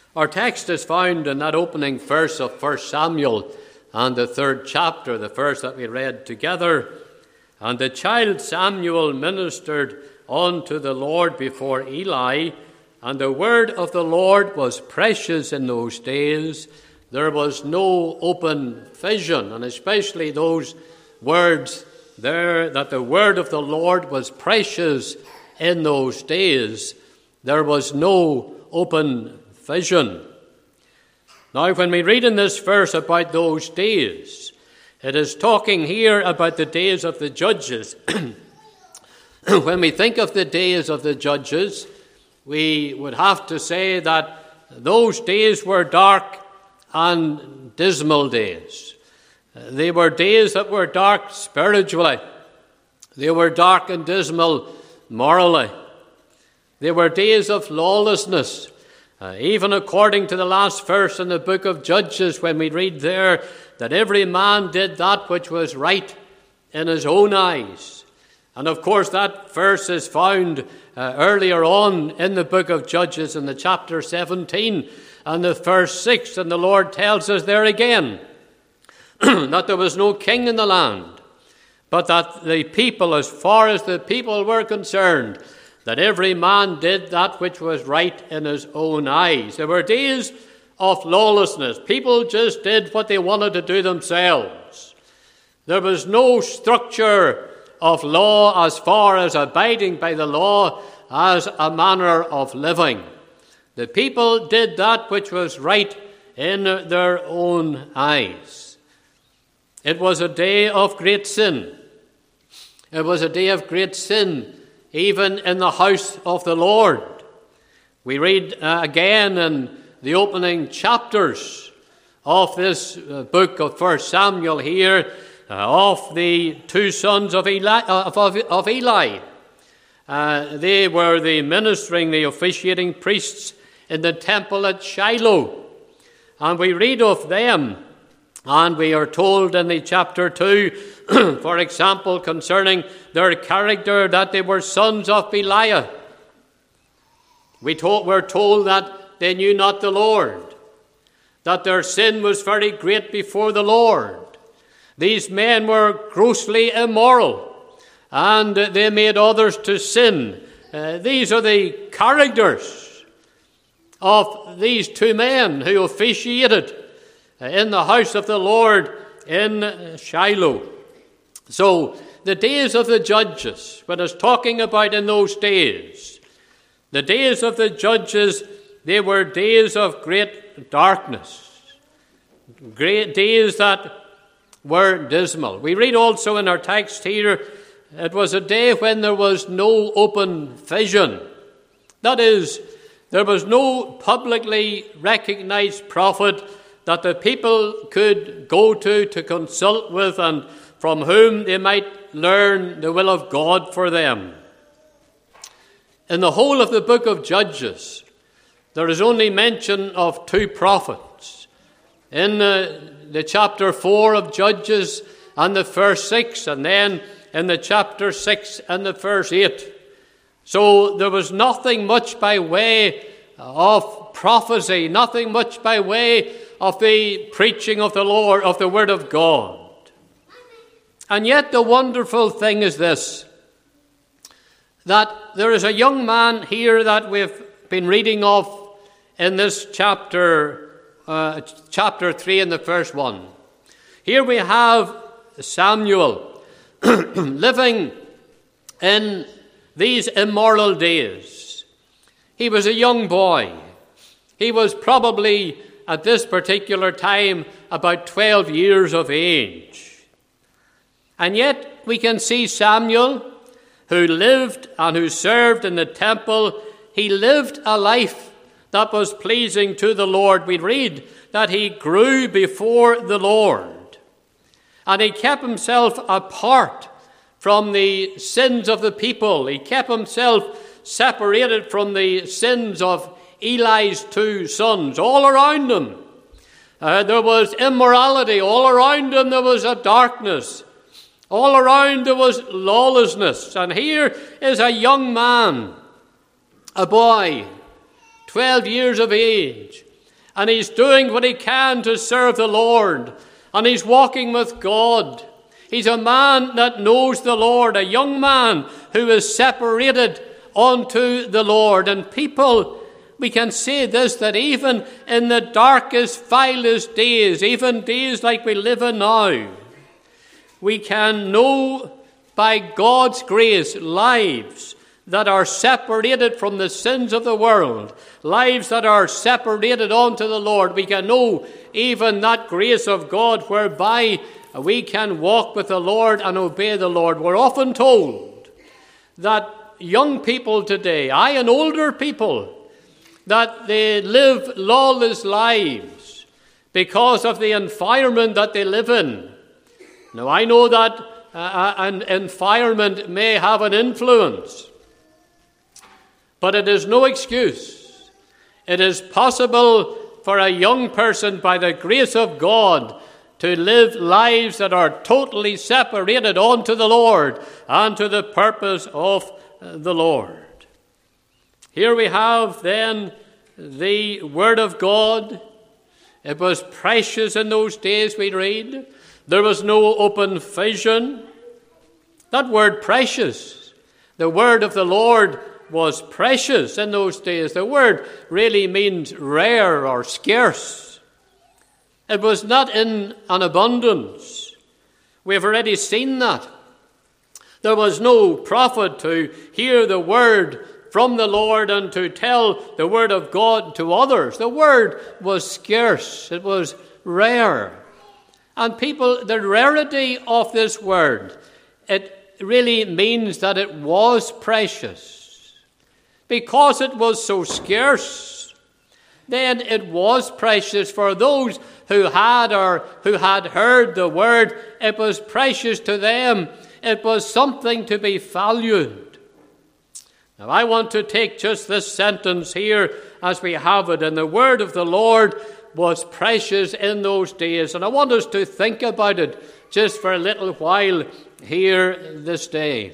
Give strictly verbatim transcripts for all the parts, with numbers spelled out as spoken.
Our text is found in that opening verse of First Samuel and the third chapter, the verse that we read together. And the child Samuel ministered unto the Lord before Eli, and the word of the Lord was precious in those days. There was no open vision, and especially those words there, that the word of the Lord was precious in those days. There was no open vision. Now, when we read in this verse about those days, it is talking here about the days of the judges. When we think of the days of the judges, we would have to say that those days were dark and dismal days. They were days that were dark spiritually. They were dark and dismal morally. They were days of lawlessness. Uh, even according to the last verse in the book of Judges, when we read there that every man did that which was right in his own eyes. And of course that verse is found uh, earlier on in the book of Judges in the chapter seventeen and the verse six. And the Lord tells us there again that there was no king in the land, but that the people, as far as the people were concerned, that every man did that which was right in his own eyes. There were days of lawlessness. People just did what they wanted to do themselves. There was no structure of law as far as abiding by the law as a manner of living. The people did that which was right in their own eyes. It was a day of great sin. It was a day of great sin even in the house of the Lord. We read uh, again in the opening chapters of this uh, book of First Samuel here uh, of the two sons of Eli. Of, of, of Eli. Uh, they were the ministering, the officiating priests in the temple at Shiloh. And we read of them, and we are told in the chapter two, for example, concerning their character, that they were sons of Belial. We told, were told that they knew not the Lord, that their sin was very great before the Lord. These men were grossly immoral, and they made others to sin. Uh, these are the characters of these two men who officiated in the house of the Lord in Shiloh. So the days of the judges, when it's talking about in those days, the days of the judges, they were days of great darkness, great days that were dismal. We read also in our text here, it was a day when there was no open vision. That is, there was no publicly recognized prophet that the people could go to, to consult with, and from whom they might learn the will of God for them. In the whole of the book of Judges, there is only mention of two prophets. In the, the chapter four of Judges and the verse six, and then in the chapter six and the verse eight. So there was nothing much by way of prophecy, nothing much by way of the preaching of the Lord, of the Word of God. And yet the wonderful thing is this, that there is a young man here that we've been reading of in this chapter, uh, chapter three and the first one. Here we have Samuel living in these immoral days. He was a young boy. He was probably at this particular time about twelve years of age. And yet we can see Samuel, who lived and who served in the temple. He lived a life that was pleasing to the Lord. We read that he grew before the Lord, and he kept himself apart from the sins of the people. He kept himself separated from the sins of Eli's two sons. All around him uh, there was immorality. All around him there was a darkness. All around there was lawlessness. And here is a young man, a boy, twelve years of age, and he's doing what he can to serve the Lord, and he's walking with God. He's a man that knows the Lord, a young man who is separated unto the Lord. And people, we can say this, that even in the darkest, vilest days, even days like we live in now, we can know by God's grace lives that are separated from the sins of the world, lives that are separated unto the Lord. We can know even that grace of God whereby we can walk with the Lord and obey the Lord. We're often told that young people today, aye, and older people, that they live lawless lives because of the environment that they live in. Now, I know that uh, an environment may have an influence, but it is no excuse. It is possible for a young person, by the grace of God, to live lives that are totally separated unto the Lord and to the purpose of the Lord. Here we have then the Word of God. It was precious in those days, we read. There was no open vision. That word precious, the word of the Lord was precious in those days. The word really means rare or scarce. It was not in an abundance. We've already seen that. There was no prophet to hear the word from the Lord and to tell the word of God to others. The word was scarce. It was rare. And people, the rarity of this word, it really means that it was precious. Because it was so scarce, then it was precious for those who had or who had heard the word. It was precious to them. It was something to be valued. Now, I want to take just this sentence here as we have it. And the word of the Lord was precious in those days. And I want us to think about it just for a little while here this day.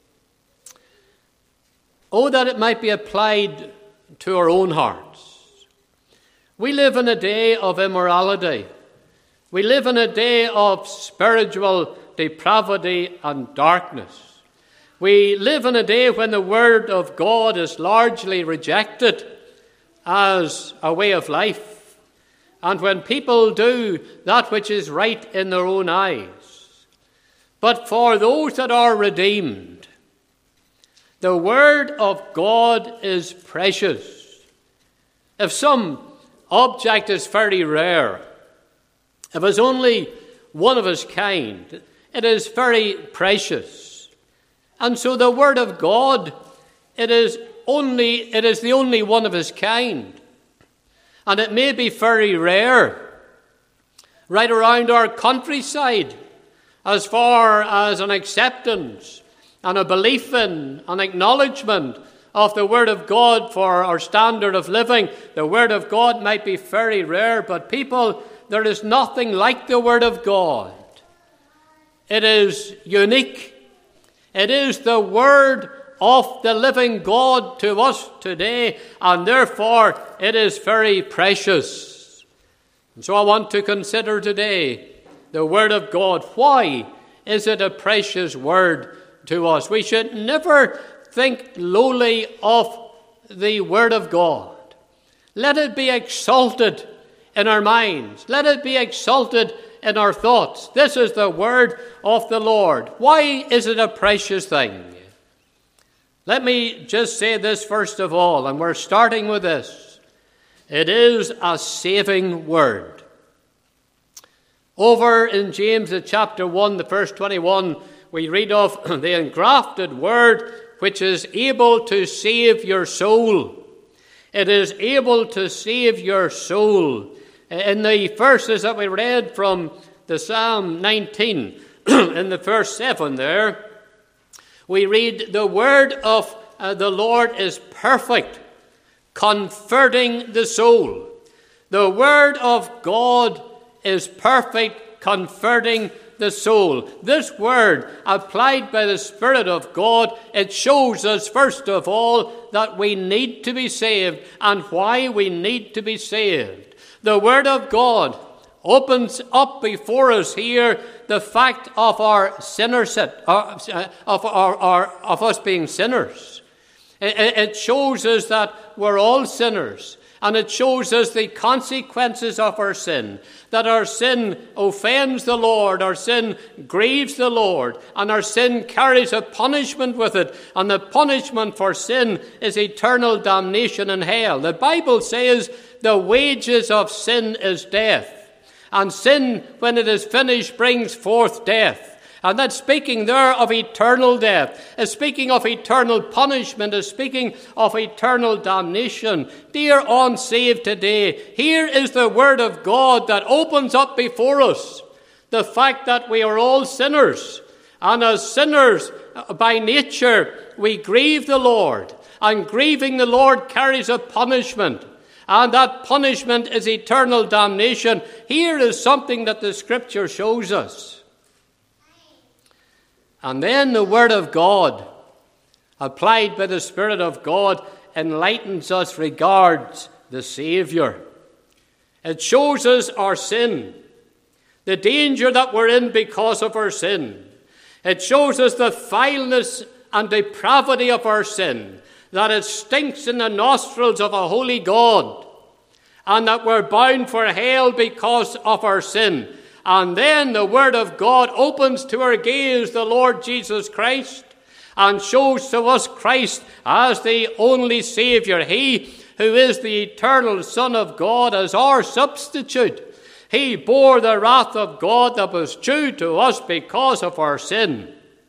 Oh, that it might be applied to our own hearts. We live in a day of immorality. We live in a day of spiritual depravity and darkness. We live in a day when the word of God is largely rejected as a way of life, and when people do that which is right in their own eyes. But for those that are redeemed, the word of God is precious. If some object is very rare, if it's only one of its kind, it is very precious. And so the word of God, it is only it is the only one of its kind. And it may be very rare right around our countryside, as far as an acceptance and a belief in, an acknowledgement of the word of God for our standard of living. The word of God might be very rare, but people, there is nothing like the word of God. It is unique. It is the word of the living God to us today, and therefore it is very precious. And so I want to consider today the word of God. Why is it a precious word to us? We should never think lowly of the word of God. Let it be exalted in our minds. Let it be exalted in our thoughts. This is the word of the Lord. Why is it a precious thing? Let me just say this first of all, and we're starting with this. It is a saving word. Over in James chapter one, the verse twenty-one, we read of the engrafted word which is able to save your soul. It is able to save your soul. In the verses that we read from the Psalm nineteen, in the verse seven there, we read, the word of uh, the Lord is perfect, comforting the soul. The word of God is perfect, comforting the soul. This word, applied by the Spirit of God, it shows us, first of all, that we need to be saved and why we need to be saved. The Word of God opens up before us here the fact of our sinnership, of, of, our, our, of us being sinners. It, it shows us that we're all sinners. And it shows us the consequences of our sin, that our sin offends the Lord, our sin grieves the Lord, and our sin carries a punishment with it. And the punishment for sin is eternal damnation in hell. The Bible says the wages of sin is death. And sin, when it is finished, brings forth death. And that's speaking there of eternal death. It's speaking of eternal punishment. It's speaking of eternal damnation. Dear unsaved today, here is the Word of God that opens up before us the fact that we are all sinners. And as sinners, by nature, we grieve the Lord. And grieving the Lord carries a punishment. And that punishment is eternal damnation. Here is something that the Scripture shows us. And then the Word of God, applied by the Spirit of God, enlightens us regards the Saviour. It shows us our sin, the danger that we're in because of our sin. It shows us the vileness and depravity of our sin, that it stinks in the nostrils of a holy God, and that we're bound for hell because of our sin. And then the Word of God opens to our gaze the Lord Jesus Christ and shows to us Christ as the only Saviour. He who is the eternal Son of God as our substitute. He bore the wrath of God that was due to us because of our sin.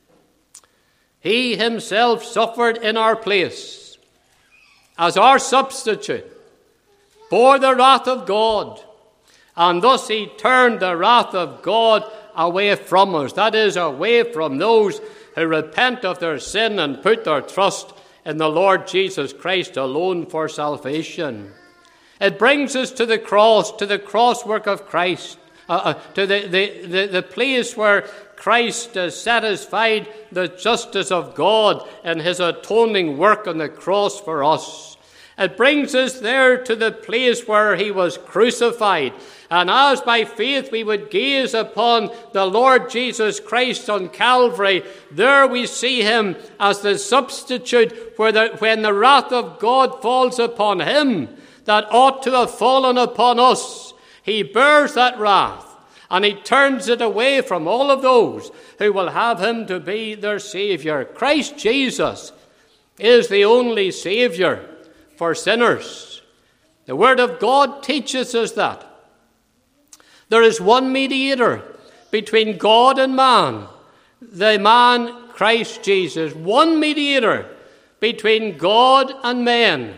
He himself suffered in our place as our substitute, bore the wrath of God. And thus he turned the wrath of God away from us. That is, away from those who repent of their sin and put their trust in the Lord Jesus Christ alone for salvation. It brings us to the cross, to the cross work of Christ, uh, uh, to the, the, the, the place where Christ uh, satisfied the justice of God in his atoning work on the cross for us. It brings us there to the place where he was crucified. And as by faith we would gaze upon the Lord Jesus Christ on Calvary, there we see him as the substitute where the, when the wrath of God falls upon him that ought to have fallen upon us. He bears that wrath and he turns it away from all of those who will have him to be their Saviour. Christ Jesus is the only Saviour for sinners. The Word of God teaches us that. There is one mediator between God and man, the man Christ Jesus. One mediator between God and men.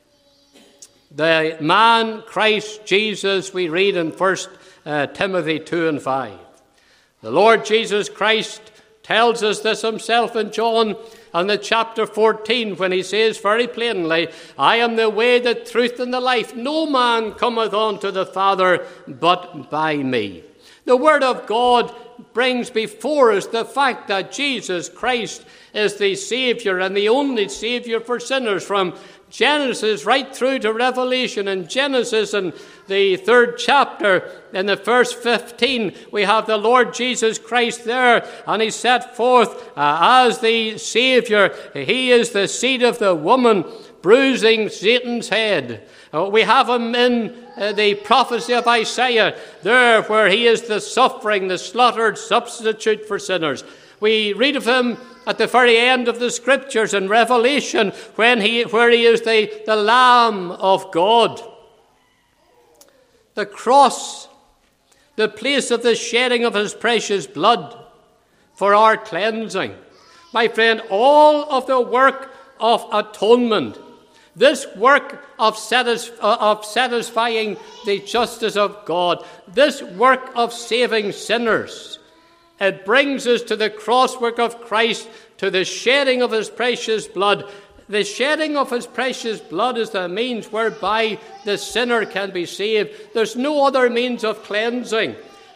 The man Christ Jesus, we read in First Timothy two and five. The Lord Jesus Christ tells us this himself in John and the chapter fourteen, when he says very plainly, I am the way, the truth, and the life. No man cometh unto the Father but by me. The Word of God brings before us the fact that Jesus Christ is the Saviour and the only Saviour for sinners. From Genesis right through to Revelation. In Genesis, in the third chapter, in the verse fifteen, we have the Lord Jesus Christ there, and he's set forth uh, as the Saviour. He is the seed of the woman, bruising Satan's head. Uh, we have him in uh, the prophecy of Isaiah, there where he is the suffering, the slaughtered substitute for sinners. We read of him at the very end of the Scriptures in Revelation, when he, where he is the, the Lamb of God. The cross, the place of the shedding of his precious blood for our cleansing. My friend, all of the work of atonement, this work of, satis- of satisfying the justice of God, this work of saving sinners, it brings us to the cross work of Christ, to the shedding of his precious blood. The shedding of his precious blood is the means whereby the sinner can be saved. There's no other means of cleansing.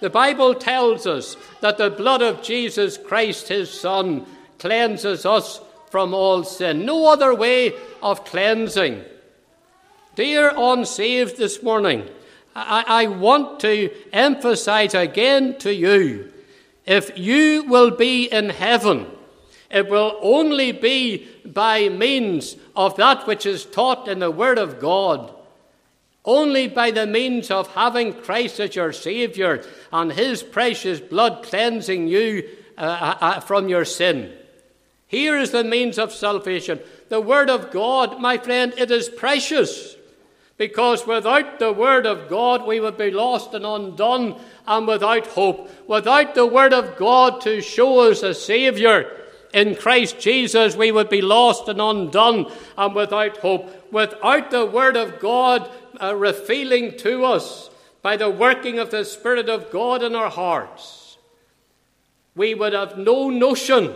The Bible tells us that the blood of Jesus Christ, his Son, cleanses us from all sin. No other way of cleansing. Dear unsaved this morning, I, I want to emphasize again to you, if you will be in heaven, it will only be by means of that which is taught in the Word of God. Only by the means of having Christ as your Saviour and his precious blood cleansing you uh, uh, from your sin. Here is the means of salvation. The Word of God, my friend, it is precious. Because without the Word of God, we would be lost and undone and without hope. Without the Word of God to show us a Saviour in Christ Jesus, we would be lost and undone and without hope. Without the Word of God uh, revealing to us by the working of the Spirit of God in our hearts, we would have no notion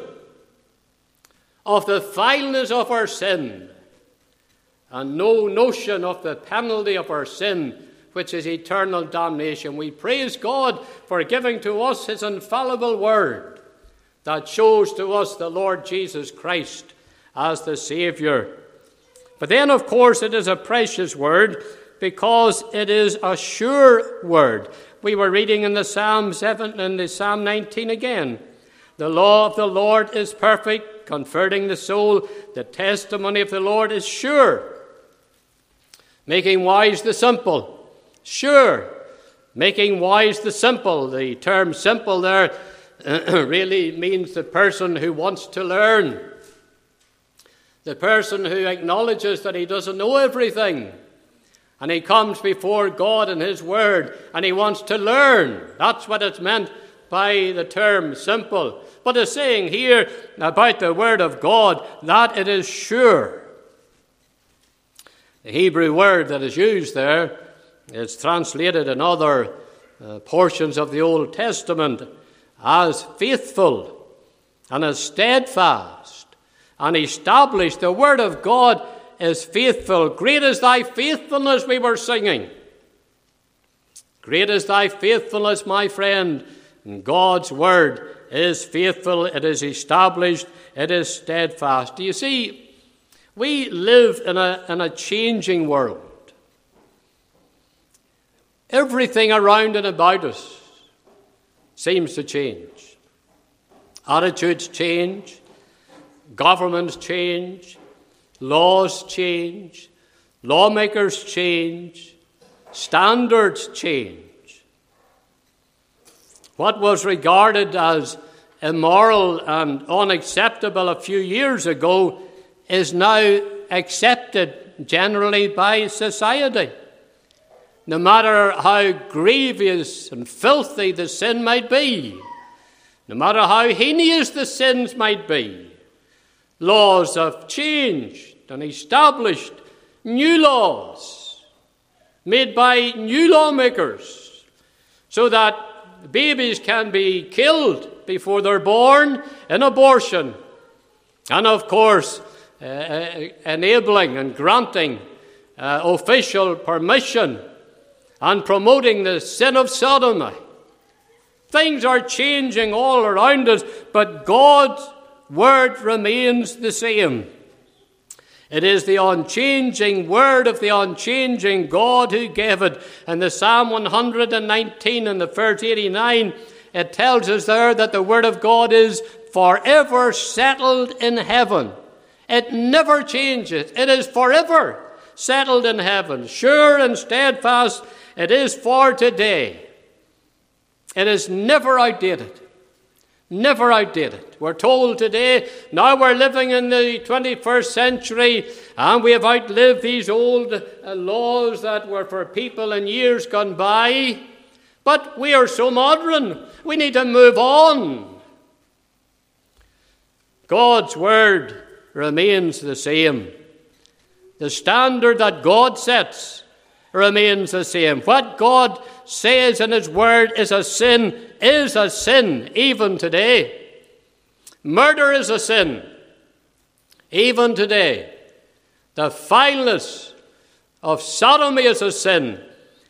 of the vileness of our sin and no notion of the penalty of our sin, which is eternal damnation. We praise God for giving to us his infallible word that shows to us the Lord Jesus Christ as the Saviour. But then, of course, it is a precious word because it is a sure word. We were reading in the Psalm seven, in the Psalm nineteen again. The law of the Lord is perfect, comforting the soul. The testimony of the Lord is sure, making wise the simple. Sure, making wise the simple. The term simple there really means the person who wants to learn. The person who acknowledges that he doesn't know everything. And he comes before God and his word and he wants to learn. That's what it's meant by the term simple. But it's saying here about the word of God that it is sure. The Hebrew word that is used there is translated in other uh, portions of the Old Testament as faithful and as steadfast and established. The word of God is faithful. Great is thy faithfulness, we were singing. Great is thy faithfulness, my friend. And God's word is faithful, it is established, it is steadfast. Do you see, we live in a, in a changing world. Everything around and about us seems to change. Attitudes change, governments change, laws change, lawmakers change, standards change. What was regarded as immoral and unacceptable a few years ago is now accepted generally by society. No matter how grievous and filthy the sin might be, no matter how heinous the sins might be, laws have changed and established new laws made by new lawmakers so that babies can be killed before they're born in abortion. And of course, uh, enabling and granting uh, official permission and promoting the sin of sodomy. Things are changing all around us, but God's word remains the same. It is the unchanging word of the unchanging God who gave it. In the Psalm one hundred nineteen and the verse eighty-nine, it tells us there that the word of God is forever settled in heaven. It never changes. It is forever settled in heaven. Sure and steadfast, it is for today. It is never outdated. Never outdated. We're told today, now we're living in the twenty-first century and we have outlived these old uh, laws that were for people in years gone by. But we are so modern, we need to move on. God's word remains the same. The standard that God sets remains the same. What God says in his word is a sin, is a sin even today. Murder is a sin even today. The vileness of sodomy is a sin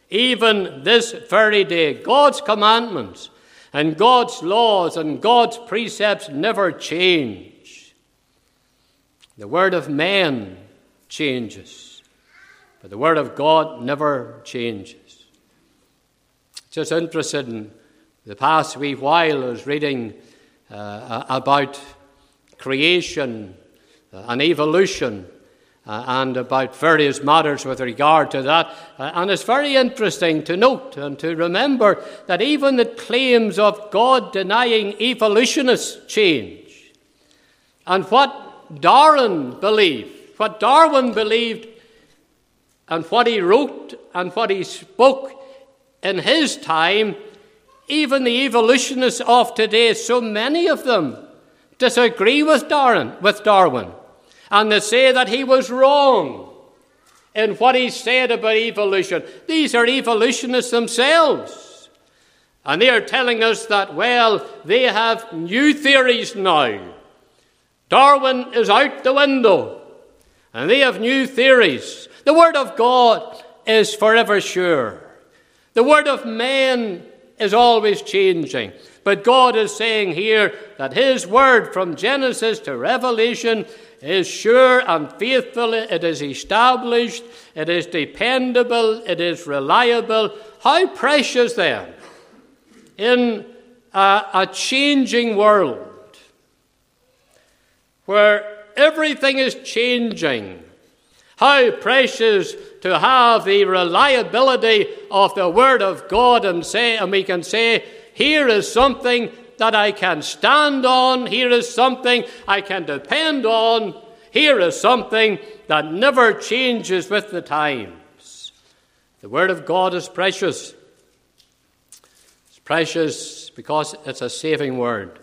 even this very day. God's commandments and God's laws and God's precepts never change. The word of man changes, but the word of God never changes. Just interested in the past wee while, I was reading uh, about creation and evolution uh, and about various matters with regard to that. Uh, and it's very interesting to note and to remember that even the claims of God-denying evolutionists change. And what Darwin believed, what Darwin believed and what he wrote and what he spoke in his time, even the evolutionists of today, so many of them disagree with Darwin, with Darwin, and they say that he was wrong in what he said about evolution. These are evolutionists themselves, and they are telling us that, well, they have new theories now. Darwin is out the window, and they have new theories. The word of God is forever sure. The word of man is always changing. But God is saying here that his word from Genesis to Revelation is sure and faithful. It is established. It is dependable. It is reliable. How precious then in a, a changing world where everything is changing. How precious to have the reliability of the Word of God and say, and we can say, here is something that I can stand on. Here is something I can depend on. Here is something that never changes with the times. The Word of God is precious. It's precious because it's a saving Word.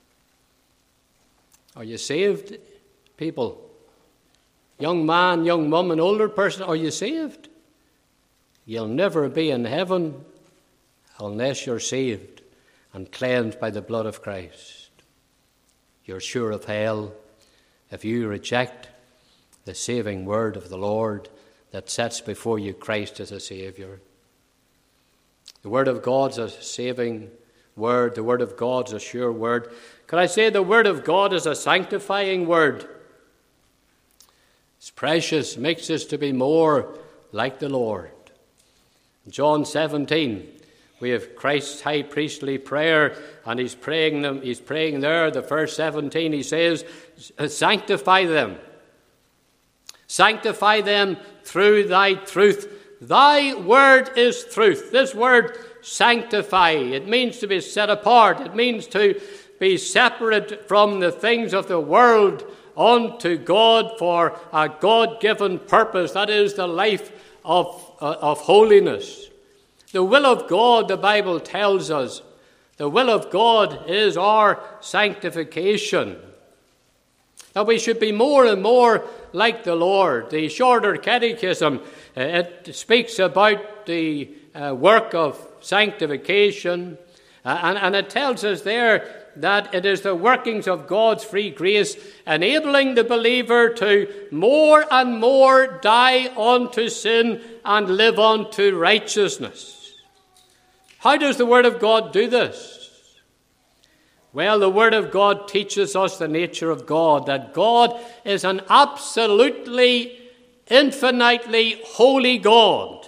Are you saved, people? Young man, young mum, and older person, are you saved? You'll never be in heaven unless you're saved and cleansed by the blood of Christ. You're sure of hell if you reject the saving word of the Lord that sets before you Christ as a Saviour. The word of God's a saving word. The word of God's a sure word. Could I say the word of God is a sanctifying word? It's precious, makes us to be more like the Lord. In John seventeen, we have Christ's high priestly prayer, and he's praying them. He's praying there, the verse seventeen, he says, sanctify them. Sanctify them through thy truth. Thy word is truth. This word, sanctify, it means to be set apart. It means to be separate from the things of the world unto God for a God-given purpose. That is the life of, uh, of holiness. The will of God, the Bible tells us, the will of God is our sanctification. That we should be more and more like the Lord. The Shorter Catechism, uh, it speaks about the uh, work of sanctification, uh, and, and it tells us there that it is the workings of God's free grace enabling the believer to more and more die unto sin and live unto righteousness. How does the Word of God do this? Well, the Word of God teaches us the nature of God, that God is an absolutely, infinitely holy God.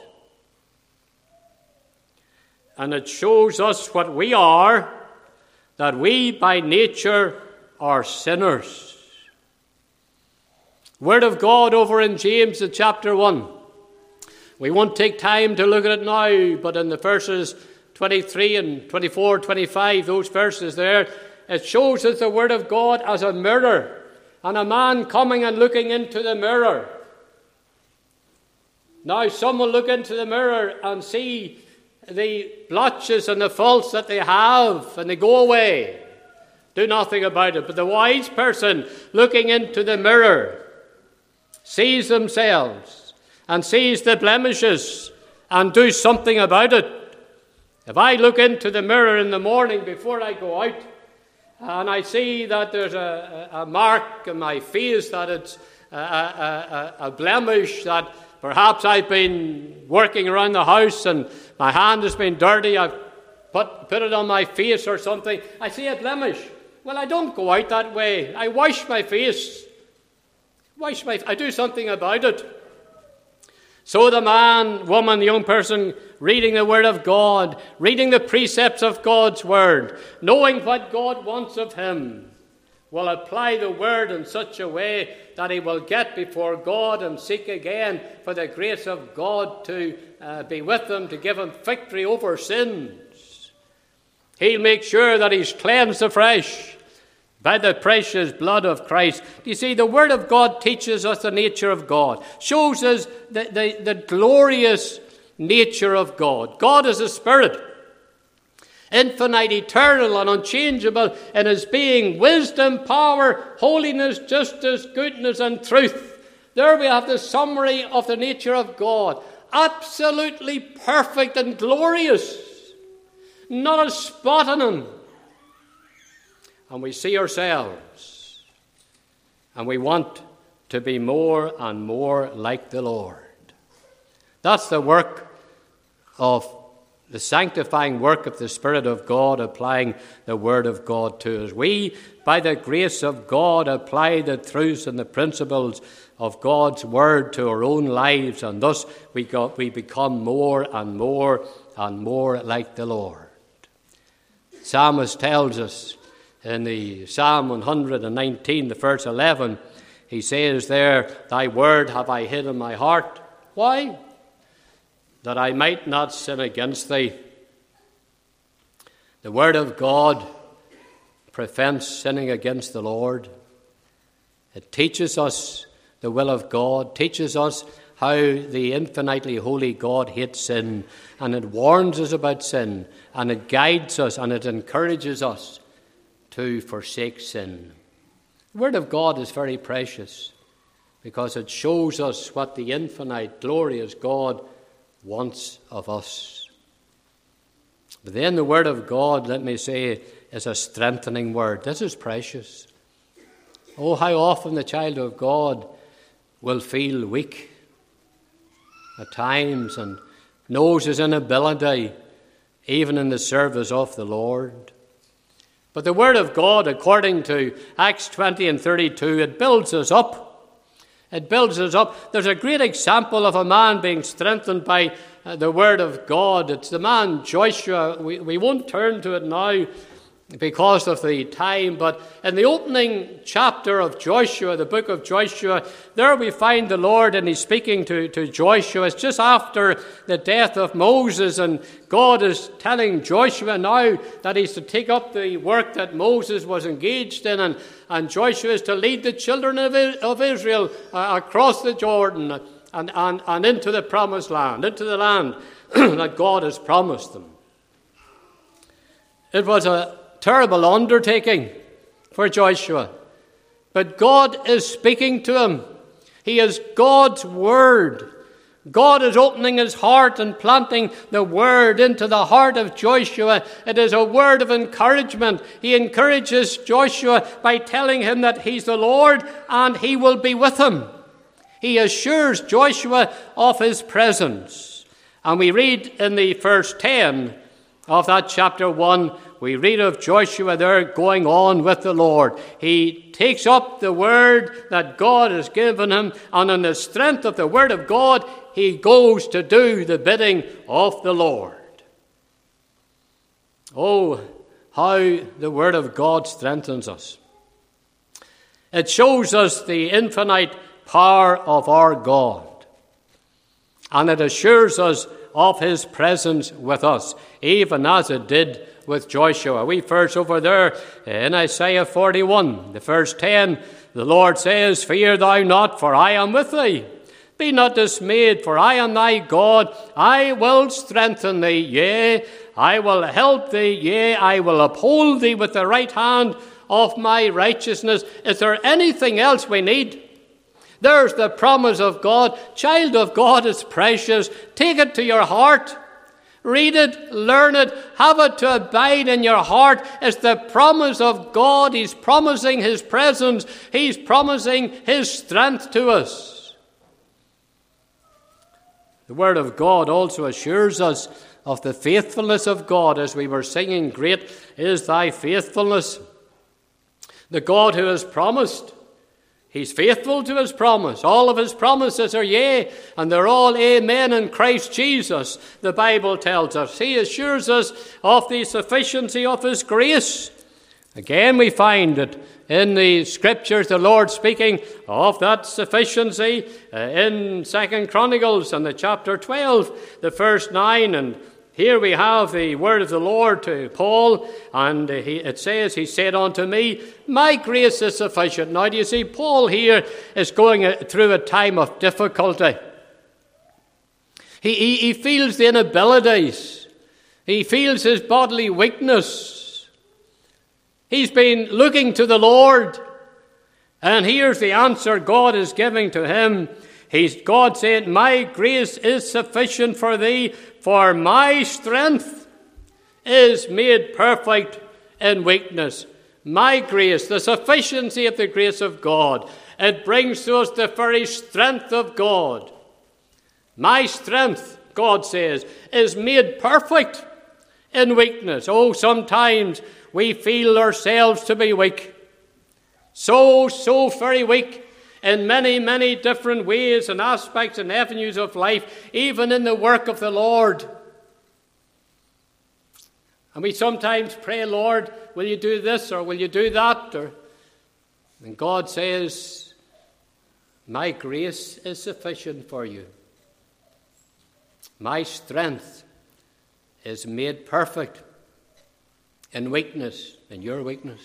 And it shows us what we are, that we by nature are sinners. Word of God over in James in chapter one. We won't take time to look at it now, but in the verses twenty-three and twenty-four, twenty-five, those verses there, it shows us the Word of God as a mirror, and a man coming and looking into the mirror. Now some will look into the mirror and see the blotches and the faults that they have, and they go away, do nothing about it. But the wise person looking into the mirror sees themselves and sees the blemishes and do something about it. If I look into the mirror in the morning before I go out and I see that there's a, a mark on my face, that it's a, a, a, a blemish that perhaps I've been working around the house and my hand has been dirty. I've put, put it on my face or something. I see a blemish. Well, I don't go out that way. I wash my face. Wash my, I do something about it. So the man, woman, young person, reading the Word of God, reading the precepts of God's Word, knowing what God wants of him, will apply the Word in such a way that he will get before God and seek again for the grace of God to uh, be with him, to give him victory over sins. He'll make sure that he's cleansed afresh by the precious blood of Christ. You see, the Word of God teaches us the nature of God, shows us the, the, the glorious nature of God. God is a spirit, infinite, eternal, and unchangeable in his being, wisdom, power, holiness, justice, goodness, and truth. There we have the summary of the nature of God. Absolutely perfect and glorious. Not a spot on him. And we see ourselves, and we want to be more and more like the Lord. That's the work of the sanctifying work of the Spirit of God, applying the Word of God to us. We, by the grace of God, apply the truths and the principles of God's Word to our own lives, and thus we, got, we become more and more and more like the Lord. The psalmist tells us, in the Psalm one hundred nineteen, the verse eleven, he says there, "Thy word have I hid in my heart." Why? That I might not sin against thee. The Word of God prevents sinning against the Lord. It teaches us the will of God, teaches us how the infinitely holy God hates sin, and it warns us about sin, and it guides us, and it encourages us to forsake sin. The Word of God is very precious because it shows us what the infinite, glorious God wants of us. But then the Word of God, let me say, is a strengthening word. This is precious. Oh, how often the child of God will feel weak at times and knows his inability, even in the service of the Lord. But the Word of God, according to Acts twenty and thirty-two, it builds us up. It builds us up. There's a great example of a man being strengthened by uh, the Word of God. It's the man Joshua. We, we won't turn to it now because of the time, but in the opening chapter of Joshua, the book of Joshua, there we find the Lord, and he's speaking to, to Joshua. It's just after the death of Moses, and God is telling Joshua now that he's to take up the work that Moses was engaged in, and, and Joshua is to lead the children of, of Israel uh, across the Jordan and, and, and into the promised land, into the land that God has promised them. It was a terrible undertaking for Joshua. But God is speaking to him. He is God's Word. God is opening his heart and planting the Word into the heart of Joshua. It is a word of encouragement. He encourages Joshua by telling him that he's the Lord and he will be with him. He assures Joshua of his presence. And we read in the verse ten of that chapter one, we read of Joshua there going on with the Lord. He takes up the word that God has given him, and in the strength of the word of God, he goes to do the bidding of the Lord. Oh, how the word of God strengthens us. It shows us the infinite power of our God, and it assures us of his presence with us, even as it did with Joshua. We first over there in Isaiah forty-one, the verse ten, the Lord says, "Fear thou not, for I am with thee. Be not dismayed, for I am thy God. I will strengthen thee, yea, I will help thee, yea, I will uphold thee with the right hand of my righteousness." Is there anything else we need? There's the promise of God. Child of God, is precious. Take it to your heart. Read it, learn it, have it to abide in your heart. It's the promise of God. He's promising his presence. He's promising his strength to us. The Word of God also assures us of the faithfulness of God, as we were singing, "Great is thy faithfulness." The God who has promised, he's faithful to his promise. All of his promises are yea, and they're all amen in Christ Jesus, the Bible tells us. He assures us of the sufficiency of his grace. Again, we find it in the Scriptures, the Lord speaking of that sufficiency uh, in Second Chronicles and the chapter twelve, the first nine. And here we have the word of the Lord to Paul, and uh, he, it says, he said unto me, my grace is sufficient. Now, do you see, Paul here is going through a time of difficulty. He, he, he feels the inabilities. He feels his bodily weakness. He's been looking to the Lord, and here's the answer God is giving to him. He's, God said, my grace is sufficient for thee, for my strength is made perfect in weakness. My grace, the sufficiency of the grace of God, it brings to us the very strength of God. My strength, God says, is made perfect in weakness. Oh, sometimes we feel ourselves to be weak. So, so very weak in many, many different ways and aspects and avenues of life, even in the work of the Lord. And we sometimes pray, Lord, will you do this or will you do that? Or, and God says, my grace is sufficient for you. My strength is made perfect in weakness, in your weakness.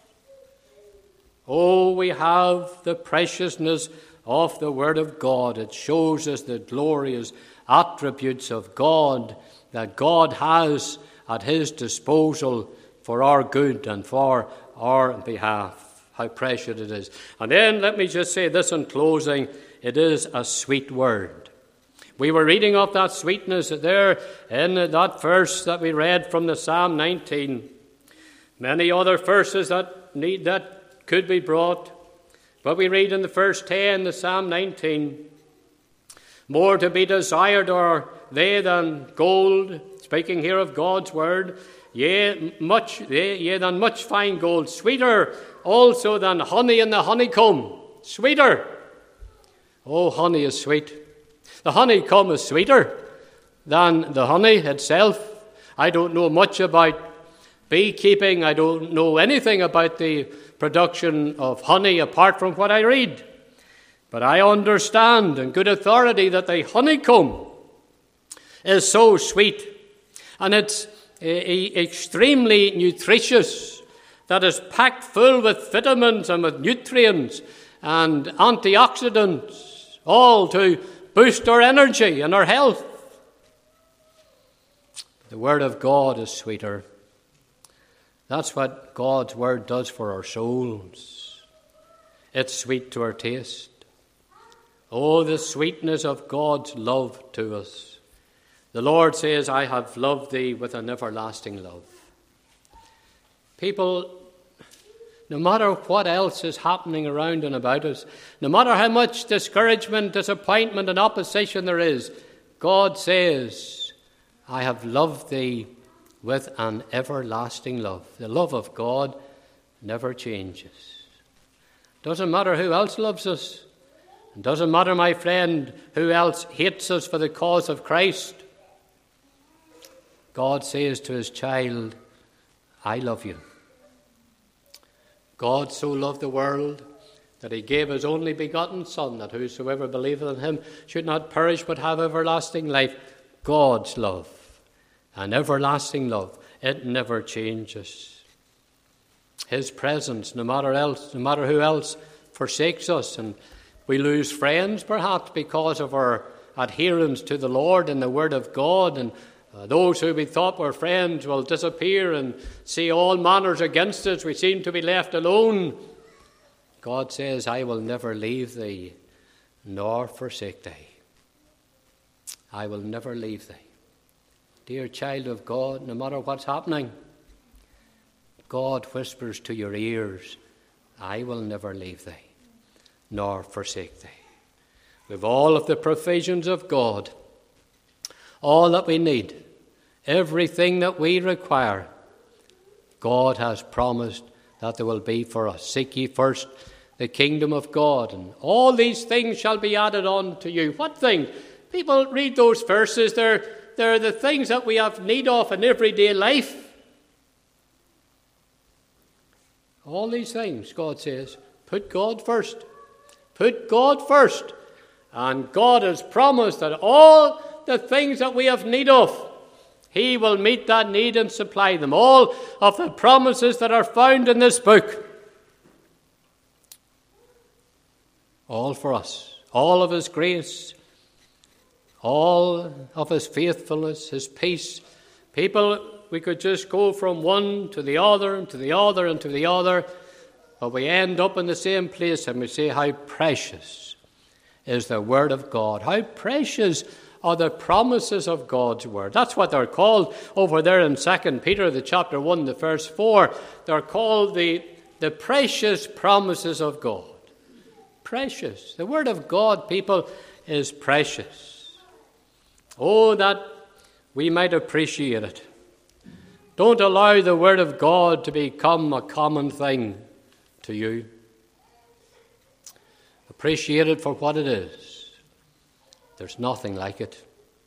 Oh, we have the preciousness of the Word of God. It shows us the glorious attributes of God that God has at his disposal for our good and for our behalf. How precious it is. And then let me just say this in closing. It is a sweet word. We were reading of that sweetness there in that verse that we read from the Psalm nineteen. Many other verses that need that could be brought. But we read in the verse ten, the Psalm nineteen, more to be desired are they than gold, speaking here of God's word, yea, much, yea, yea, than much fine gold, sweeter also than honey in the honeycomb, sweeter. Oh, honey is sweet. The honeycomb is sweeter than the honey itself. I don't know much about beekeeping. I don't know anything about the production of honey apart from what I read. But I understand in good authority that the honeycomb is so sweet, and it's extremely nutritious, that is packed full with vitamins and with nutrients and antioxidants, all to boost our energy and our health. The Word of God is sweeter. That's what God's Word does for our souls. It's sweet to our taste. Oh, the sweetness of God's love to us. The Lord says, I have loved thee with an everlasting love. People, no matter what else is happening around and about us, no matter how much discouragement, disappointment, and opposition there is, God says, I have loved thee with an everlasting love. The love of God never changes. Doesn't matter who else loves us. It doesn't matter, my friend, who else hates us for the cause of Christ. God says to his child, I love you. God so loved the world that he gave his only begotten Son, that whosoever believeth in him should not perish but have everlasting life. God's love, an everlasting love, it never changes. His presence, no matter else, no matter who else forsakes us, and we lose friends perhaps because of our adherence to the Lord and the Word of God, and uh, those who we thought were friends will disappear and see all manners against us. We seem to be left alone. God says, I will never leave thee nor forsake thee. I will never leave thee. Dear child of God, no matter what's happening, God whispers to your ears, I will never leave thee nor forsake thee. With all of the provisions of God, all that we need, everything that we require, God has promised that there will be for us. Seek ye first the kingdom of God, and all these things shall be added on to you. What thing? People read those verses. They're, they're the things that we have need of in everyday life. All these things, God says, put God first. Put God first. And God has promised that all the things that we have need of, He will meet that need and supply them. All of the promises that are found in this book, all for us. All of His grace, all of His faithfulness, His peace. People, we could just go from one to the other and to the other and to the other, but we end up in the same place and we say, how precious is the Word of God. How precious are the promises of God's Word. That's what they're called over there in Second Peter, the chapter one, the verse four. They're called the, the precious promises of God. Precious. The Word of God, people, is precious. Oh, that we might appreciate it. Don't allow the Word of God to become a common thing to you. Appreciate it for what it is. There's nothing like it.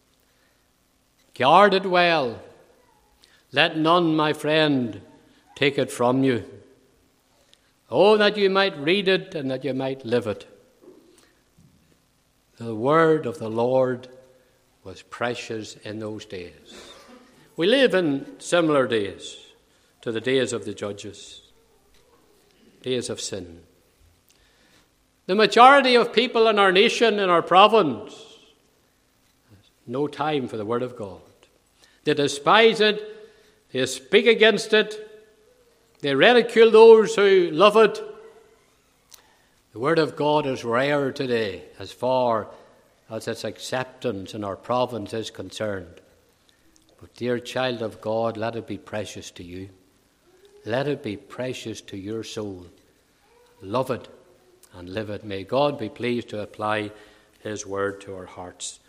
Guard it well. Let none, my friend, take it from you. Oh, that you might read it and that you might live it. The word of the Lord was precious in those days. We live in similar days to the days of the judges, days of sin. The majority of people in our nation, in our province, has no time for the Word of God. They despise it, they speak against it, they ridicule those who love it. The Word of God is rare today as far as its acceptance in our province is concerned. But dear child of God, let it be precious to you. Let it be precious to your soul. Love it and live it. May God be pleased to apply His Word to our hearts.